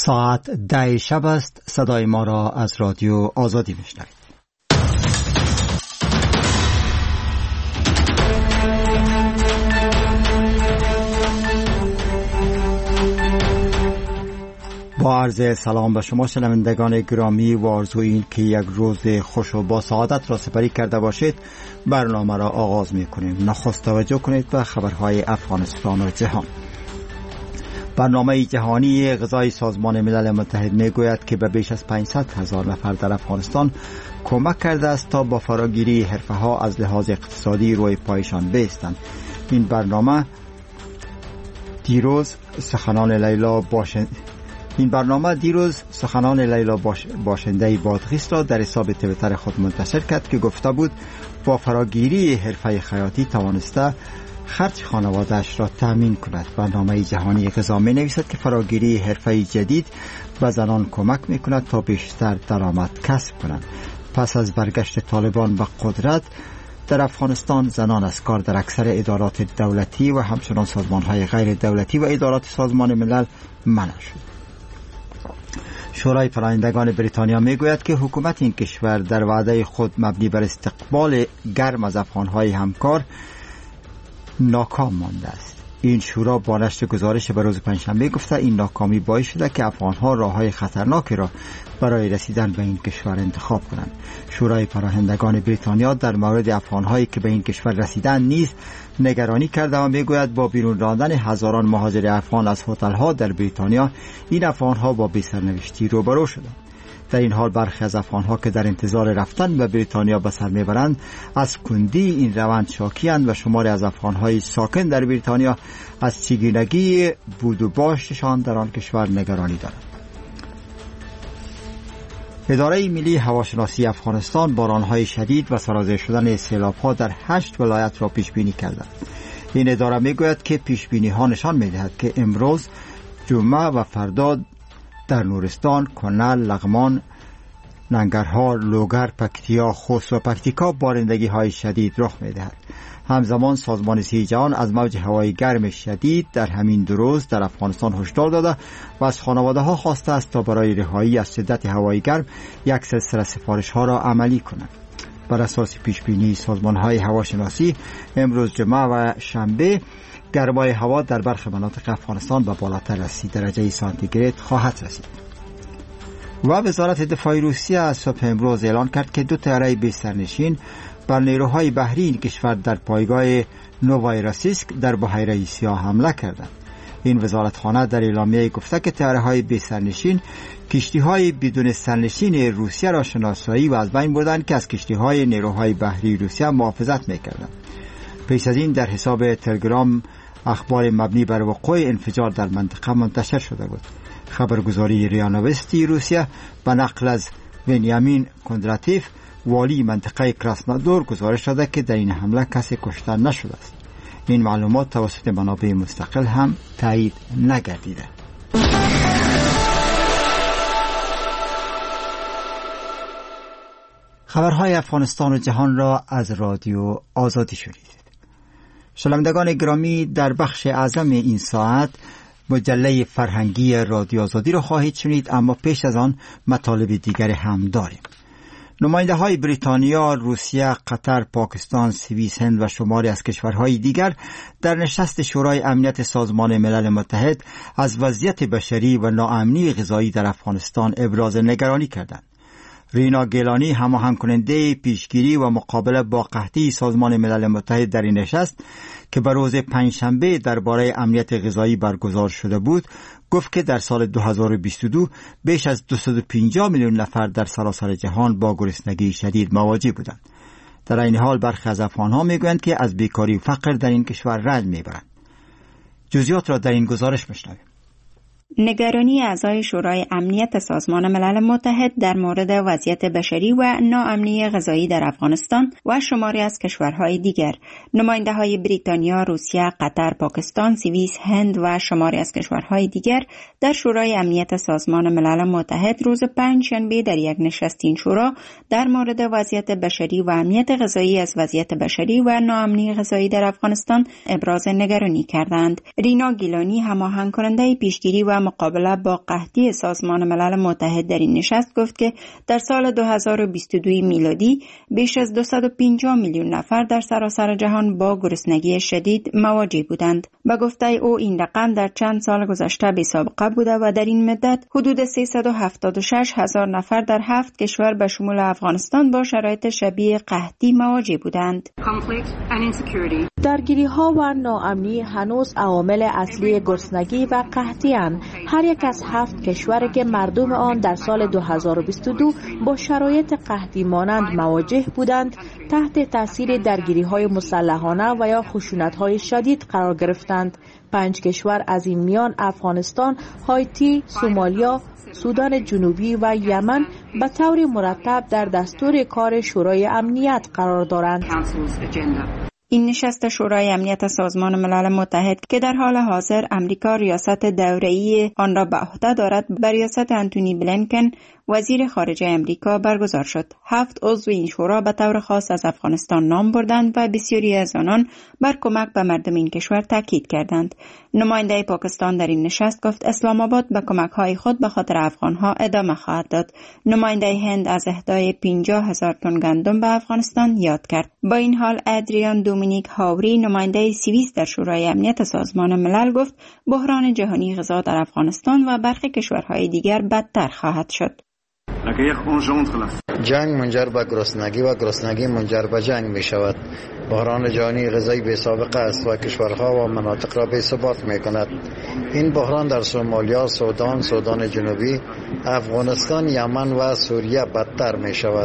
ساعت 10 شب است. صدای ما را از رادیو آزادی میشنوید. با عرض سلام به شما شنوندگان گرامی و آرزوی این که یک روز خوش و با سعادت را سپری کرده باشید، برنامه را آغاز می کنیم. نخست توجه کنید به خبرهای افغانستان و جهان. برنامه جهانی غذای سازمان ملل متحد می گوید که به بیش از 500,000 نفر در افغانستان کمک کرده است تا با فراگیری حرفه ها از لحاظ اقتصادی روی پایشان بایستند. این برنامه دیروز سخنان لیلا باشنده بادغیس را در حساب توییتر خود منتشر کرد که گفته بود با فراگیری حرفه خیاطی توانسته خرج خانواده‌اش را تأمین کند. برنامه جهانی غذا می نویسد که فراگیری حرفه جدید به زنان کمک می کند تا بیشتر درآمد کسب کنند. پس از برگشت طالبان به قدرت در افغانستان، زنان از کار در اکثر ادارات دولتی و همچنان سازمان‌های غیر دولتی و ادارات سازمان ملل منع شد. شورای پناهندگان بریتانیا میگوید که حکومت این کشور در وعده خود مبنی بر استقبال گرم از افغان‌های همکار ناکام مانده است. این شورا با نشر گزارش به روز پنجشنبه گفته این ناکامی باعث شده که افغان‌ها راه‌های خطرناکی را برای رسیدن به این کشور انتخاب کنند. شورای پناهندگان بریتانیا در مورد افغان‌هایی که به این کشور رسیدند نیز نگرانی کرده و میگوید با بیرون راندن هزاران مهاجر افغان از هتل‌ها در بریتانیا، این افغان‌ها با بی‌سرنوشتی روبرو شدند. در این حال برخی از افغان‌ها که در انتظار رفتن به بریتانیا به سر میبرند از کندی این روند شاکی‌اند و شماری از افغان‌های ساکن در بریتانیا از چگونگی بود و باششان در آن کشور نگرانی دارند. اداره ملی هواشناسی افغانستان باران‌های شدید و سرازیر شدن سیلاب‌ها در 8 ولایت را پیش بینی کرده. این اداره میگوید که پیش بینی‌ها نشان می‌دهد که امروز جمعه و فردا در نورستان، کنل، لغمان، ننگرهار، لوگر، پکتیا، خوست و پکتیکا بارندگی‌های شدید رخ می‌دهد. همزمان سازمان صحت جهان از موج هوای گرم شدید در همین 2 روز در افغانستان هشدار داده و از خانواده‌ها خواسته است تا برای رهایی از شدت هوای گرم یک سلسله سفارش‌ها را عملی کنند. بر اساس پیشبینی سازمان‌های هواشناسی، امروز جمعه و شنبه گرمای هوا در برخی مناطق افغانستان به بالاتر از 30 درجه سانتیگراد خواهد رسید. و وزارت دفاع روسیه از صبح امروز اعلان کرد که 2 طیاره بی سرنشین بر نیروهای بحری این کشور در پایگاه نووایراسیسک در بحیره سیاه حمله کردند. این وزارتخانه در اعلامیه گفته که طیاره‌های بی سرنشین کشتی‌های بدون سرنشین روسیه را شناسایی و از بین بردند که از کشتی‌های نیروهای بحری روسیه محافظت می‌کردند. پیش از این در حساب تلگرام اخبار مبنی بر وقوع انفجار در منطقه منتشر شده بود. خبرگزاری ریا نوستی روسیه به نقل از ونیامین کندراتیف، والی منطقه کراسنودار، گزارش داده که در این حمله کسی کشته نشده است. این معلومات توسط منابع مستقل هم تایید نگردیده. خبرهای افغانستان و جهان را از رادیو آزادی شنیدید. شنوندگان گرامی، در بخش اعظم این ساعت مجله فرهنگی رادیو آزادی را خواهید شنید، اما پیش از آن مطالب دیگر هم داریم. نماینده های بریتانیا، روسیه، قطر، پاکستان، سوئیس، هند و شماری از کشورهای دیگر در نشست شورای امنیت سازمان ملل متحد از وضعیت بشری و ناامنی غذایی در افغانستان ابراز نگرانی کردند. رینا گیلانی، هماهنگ کننده پیشگیری و مقابله با قحطی سازمان ملل متحد در این نشست که به روز پنجشنبه درباره امنیت غذایی برگزار شده بود، گفت که در سال 2022 بیش از 250 میلیون نفر در سراسر جهان با گرسنگی شدید مواجه بودند. در این حال برخی از افغان‌ها میگویند که از بیکاری و فقر در این کشور رنج میبرند. جزئیات را در این گزارش میشنویم. نگرانی اعضای شورای امنیت سازمان ملل متحد در مورد وضعیت بشری و ناامنی غذایی در افغانستان و شماری از کشورهای دیگر. نماینده‌های بریتانیا، روسیه، قطر، پاکستان، سوئیس، هند و شماری از کشورهای دیگر در شورای امنیت سازمان ملل متحد روز پنجشنبه در یک نشست این شورا در مورد وضعیت بشری و امنیت غذایی از وضعیت بشری و ناامنی غذایی در افغانستان ابراز نگرانی کردند. رینا گیلانی، هماهنگ کننده پیشگیری و مقابله با قحطی سازمان ملل متحد در این نشست گفت که در سال 2022 میلادی بیش از 250 میلیون نفر در سراسر جهان با گرسنگی شدید مواجه بودند. به گفته او این رقم در چند سال گذشته بی سابقه بوده و در این مدت حدود 376 هزار نفر در 7 کشور به شمول افغانستان با شرایط شبیه قحطی مواجه بودند. درگیری‌ها و ناامنی هنوز عوامل اصلی گرسنگی و قحطی اند. هر یک از 7 کشور که مردم آن در سال 2022 با شرایط قحطی مانند مواجه بودند تحت تاثیر درگیری‌های مسلحانه و یا خشونت‌های شدید قرار گرفتند. 5 کشور از این میان افغانستان، هایتی، سومالیا، سودان جنوبی و یمن به طور مرتب در دستور کار شورای امنیت قرار دارند. این نشست شورای امنیت سازمان ملل متحد که در حال حاضر امریکا ریاست دوره‌ای آن را به عهده دارد به ریاست انتونی بلینکن وزیر خارجه امریکا برگزار شد. 7 عضو این شورا به طور خاص از افغانستان نام بردند و بسیاری از آنان بر کمک به مردم این کشور تاکید کردند. نماینده پاکستان در این نشست گفت اسلام آباد به کمک‌های خود به خاطر افغان‌ها ادامه خواهد داد. نماینده هند از اهدای 50,000 تن گندم به افغانستان یاد کرد. با این حال ادریان دومینیک هاوری نماینده سوئیس در شورای امنیت سازمان ملل گفت بحران جهانی غذا در افغانستان و برخی کشورهای دیگر بدتر خواهد شد. جنگ منجر به گرسنگی و گرسنگی منجر به جنگ می شود. بحران جهانی غذایی بی سابقه است و کشورها و مناطق را بی ثبات می کند. این بحران در سومالیا، سودان، سودان جنوبی، افغانستان، یمن و سوریه بدتر می شود.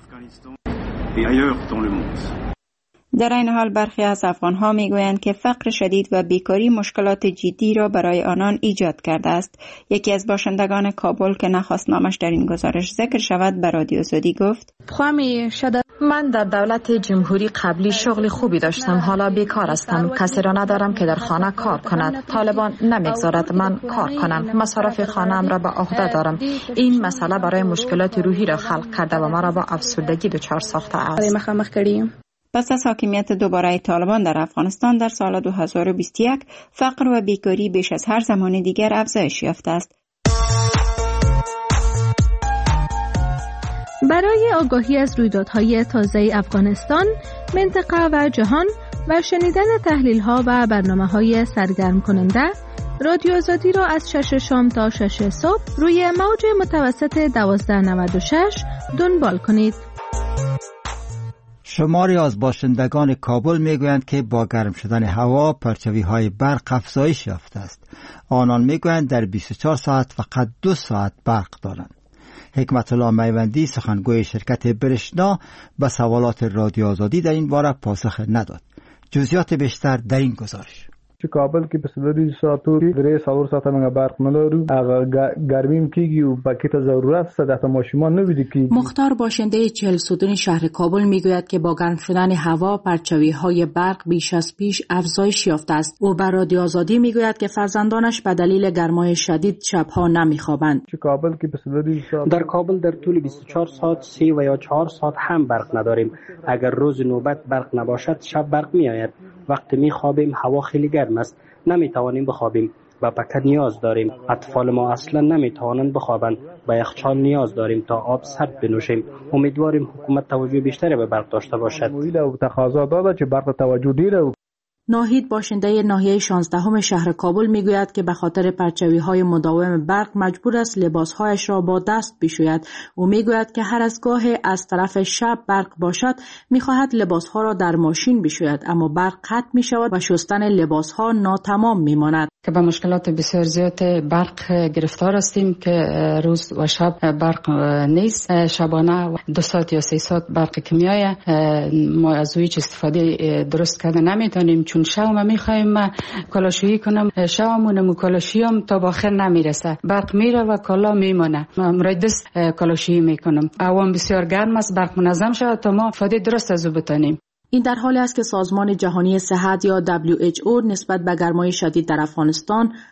در این حال برخی از افغانها میگویند که فقر شدید و بیکاری مشکلات جدی را برای آنان ایجاد کرده است. یکی از باشندگان کابل که نخواست نامش در این گزارش ذکر شود به رادیو آزادی گفت: من در دولت جمهوری قبلی شغل خوبی داشتم، حالا بیکار هستم. کسی را ندارم که در خانه کار کند. طالبان نمیگذارد من کار کنم. مصارف خانه‌ام را به عهده دارم. این مسئله برای مشکلات روحی را خلق کرده و مرا با افسردگی دچار ساخته است. پس از حاکمیت دوباره طالبان در افغانستان در سال 2021 فقر و بیکاری بیش از هر زمان دیگر افزایش یافته است. برای آگاهی از رویدادهای تازه افغانستان، منطقه و جهان و شنیدن تحلیل‌ها و برنامه‌های سرگرم کننده، رادیو آزادی را از 6 شام تا 6 صبح روی موج متوسط 1296 دنبال کنید. شماری از باشندگان کابل میگویند که با گرم شدن هوا پرچوی‌های برق افزایش یافته است. آنان میگویند در 24 ساعت فقط 2 ساعت برق دارند. حکمت الله میوندی سخنگوی شرکت برشنا به سوالات رادیو آزادی در این باره پاسخ نداد. جزئیات بیشتر در این گزارش. کابل کې په سلوري ساعتو کې 3 ساعته موږ برق نه لرو. هغه ګرمیم کېږي او پکې ته ضرورت ست د ماشومان نه ویدی کېږي. مختار باشنده 40 ستون شهر کابل میگوید که با گرم شدن هوا پرچوی‌های برق بیش از پیش افزایش یافته است. او بر رادیو آزادی میگوید که فرزندانش به دلیل گرمای شدید شبها نمیخوابند. کابل کې په سلوري ساعت در کابل در طول 24 ساعت 3 و یا 4 ساعت هم برق نداریم. اگر روز نوبت برق نباشد شب برق میآید. وقتی میخوابیم هوا خیلی گرم است، نمیتوانیم بخوابیم. به پکه نیاز داریم. اطفال ما اصلا نمیتوانند بخوابند. به یخچال نیاز داریم تا آب سرد بنوشیم. امیدواریم حکومت توجه بیشتری به برق داشته باشد. تقاضا داده که برق توجه دیره. ناهید باشنده ناحیه 16 شهر کابل میگوید که به خاطر پرچوی‌های مداوم برق مجبور است لباسهایش را با دست بشوید. او میگوید که هر از گاهی از طرف شب برق باشد میخواهد لباسها را در ماشین بشوید، اما برق قطع میشود و شستن لباسها ناتمام میماند. که به مشکلات بسیار زیاد برق گرفتار هستیم که روز و شب برق نیست. شبانه 2 ساعت یا 3 ساعت برق که میآید ما از هیچ استفاده درست کرده نمیتونیم، چون شوم میخوایم کالاشویی کنم شومونم کالاشویم تا باخر نمیرسه، برق میره و کالا میمونه. من دست کالاشویی میکنم. عوام بسیار گرم است، برق منظم شود تا ما استفاده درست از او بتونیم. این در حالی است که سازمان جهانی صحت یا WHO نسبت به گرمای شدید در افغانستان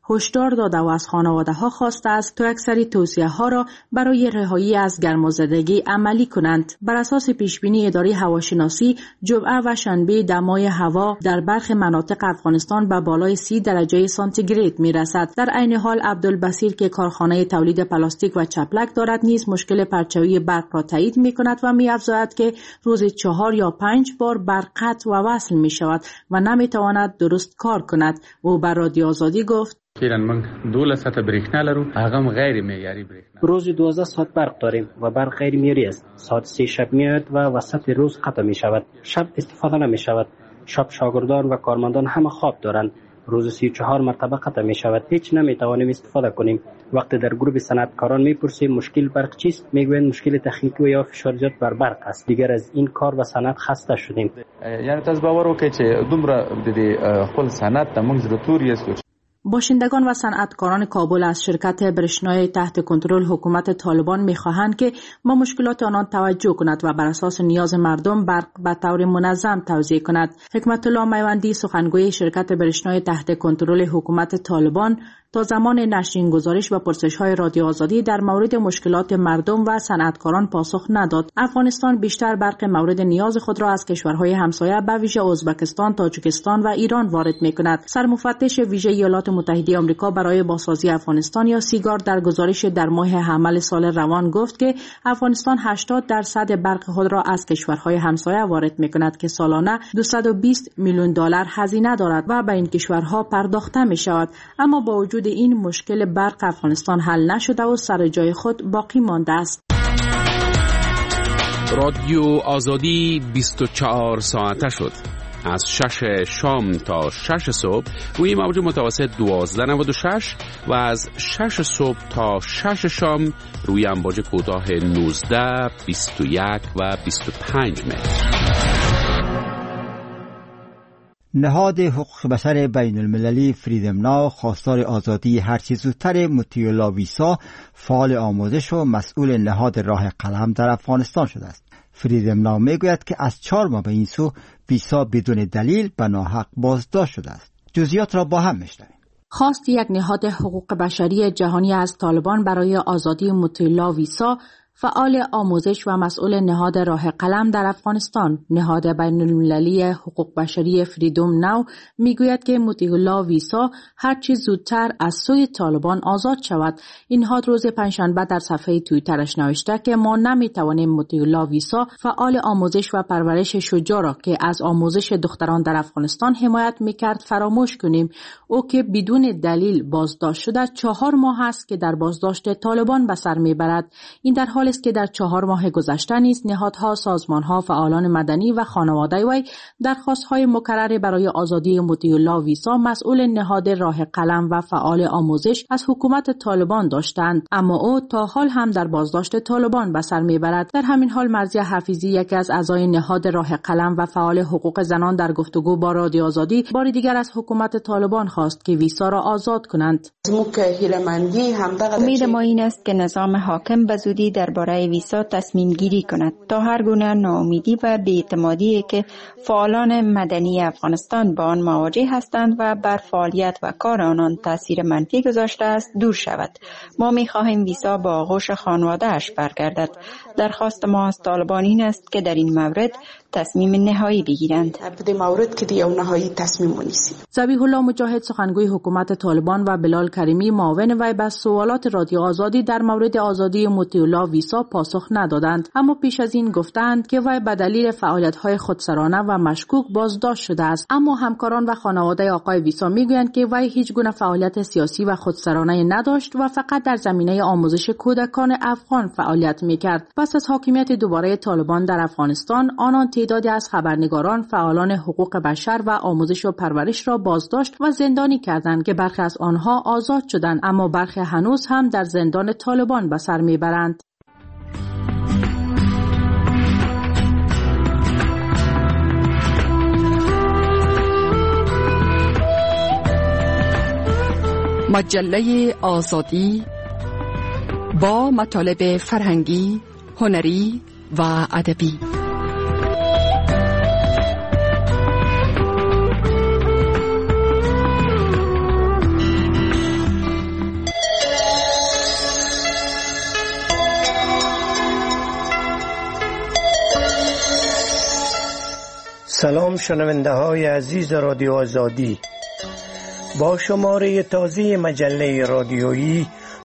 هشدار داده و از خانواده‌ها خواسته است تا اکثری توصیه‌ها را برای رهایی از گرمازدگی عملی کنند. بر اساس پیشبینی اداره هواشناسی، جمعه و شنبه دمای هوا در برخی مناطق افغانستان به بالای 30 درجه سانتیگراد می‌رسد. در عین حال عبدالبصیر که کارخانه تولید پلاستیک و چپلک دارد نیز مشکل پرچوی برق را تایید می‌کند و می‌افزاید که روزی 4 یا 5 بار برق قطع و وصل می‌شود و نمی‌تواند درست کار کند. او بر رادیو آزادی گفت: من 12 ساعت برېښنا لرو، هغه غیر معیاري برېښنا. روزی 12 ساعت برق داریم و برق غیر معیاری است. ساعت 3 شب میاد و وسط روز قطع می شود. شب استفاده نمی شود. شب شاگردان و کارمندان همه خواب دارند. روز 34 مرتبه قطع می شود. هیچ نمی توانیم استفاده کنیم. وقتی در گروه صنعتکاران میپرسیم مشکل برق چیست، میگویند مشکل تکنیکی یا فشار زیاد بر برق است. دیگر از این کار و صنعت خسته شدیم. یعنی تاسو باور وکړئ چې دومره د خپل صنعت ته موږ ضرورت یې. باشندگان و صنعتکاران کابل از شرکت برشنای تحت کنترل حکومت طالبان می‌خواهند که با مشکلات آنان توجه کند و بر اساس نیاز مردم برق به طور منظم توزیع کند. حکمت الله میوندی سخنگوی شرکت برشنای تحت کنترل حکومت طالبان تا زمان نشر این گزارش و پرسش‌های رادیو آزادی در مورد مشکلات مردم و صنعتکاران پاسخ نداد. افغانستان بیشتر برق مورد نیاز خود را از کشورهای همسایه به ویژه ازبکستان، تاجیکستان و ایران وارد می‌کند. سرمفتش ویژه ایالات متحده آمریکا برای بازسازی افغانستان یا سیگار در گزارش در ماه حمل سال روان گفت که افغانستان 80% برق خود را از کشورهای همسایه وارد می‌کند که سالانه 220 میلیون دلار هزینه دارد و به این کشورها پرداخته می‌شود. اما با وجود این مشکل برق افغانستان حل نشده و سر جای خود باقی مانده است. رادیو آزادی 24 ساعته شد. از 6 شام تا 6 صبح روی موج متوسط 1296 و از 6 صبح تا 6 شام روی امواج کوتاه 19، 21 و 25 متر. نهاد حقوق بشر بین المللی فریدم ناو خواستار آزادی هرچی زودتر مطیع ویسا، فعال آموزش و مسئول نهاد راه قلم در افغانستان شده است. فریدم ناو میگوید که از 4 ماه به این سو ویسا بدون دلیل به ناحق بازداشت شده است. جزئیات را با هم میشنویم. خواست یک نهاد حقوق بشری جهانی از طالبان برای آزادی مطیع ویسا، فعال آموزش و مسئول نهاد راه قلم در افغانستان، نهاد بین المللی حقوق بشری فریدم ناو میگوید که مطیع ویسا هر چیز زودتر از سوی طالبان آزاد شود. این نهاد روز پنجشنبه در صفحه توییترش نوشته که ما نمیتوانیم مطیع ویسا، فعال آموزش و پرورش شجاع را که از آموزش دختران در افغانستان حمایت میکرد فراموش کنیم. او که بدون دلیل بازداشت شده 4 ماه است که در بازداشت طالبان به سر میبرد. این در حال است که در 4 ماه گذشته نیز نهادها، سازمانها، فعالان مدنی و خانواده وی درخواست‌های مکرر برای آزادی مطیع ویسا، مسئول نهاد راه قلم و فعال آموزش از حکومت طالبان داشتند، اما او تا حال هم در بازداشت طالبان به سر میبرد. در همین حال مرضیه حفیظی، یکی از اعضای نهاد راه قلم و فعال حقوق زنان، در گفتگو با رادیو آزادی بار دیگر از حکومت طالبان خواست که ویسا را آزاد کنند. امید ما این است که نظام حاکم به زودی درباره ویسا تصمیم گیری کند تا هر گونه ناامیدی و بی‌اعتمادی که فعالان مدنی افغانستان با آن مواجه هستند و بر فعالیت و کار آنان تاثیر منفی گذاشته است دور شود. ما می‌خواهیم ویسا با آغوش خانواده‌اش برگردد. درخواست ما از طالبان این است که در این مورد تصمیم نهایی بگیرند. ذبیح الله مجاهد سخنگوی حکومت طالبان و بلال کریمی معاون وی به سوالات رادیو آزادی در مورد آزادی مطیع ویسا پاسخ ندادند، اما پیش از این گفتند که وی به دلیل فعالیت‌های خودسرانه و مشکوک بازداشت شده است. اما همکاران و خانواده آقای ویسا میگویند که وی هیچ گونه فعالیت سیاسی و خودسرانه نداشت و فقط در زمینه آموزش کودکان افغان فعالیت میکرد. پس از حاکمیت دوباره طالبان در افغانستان، آنان تعدادی از خبرنگاران، فعالان حقوق بشر و آموزش و پرورش را بازداشت و زندانی کردند که برخی از آنها آزاد شدند، اما برخی هنوز هم در زندان طالبان به سر میبرند. مجله آزادی با مطالب فرهنگی، هنری و ادبی. سلام شنونده های عزیز رادیو آزادی. با شماره تازه مجله رادیویی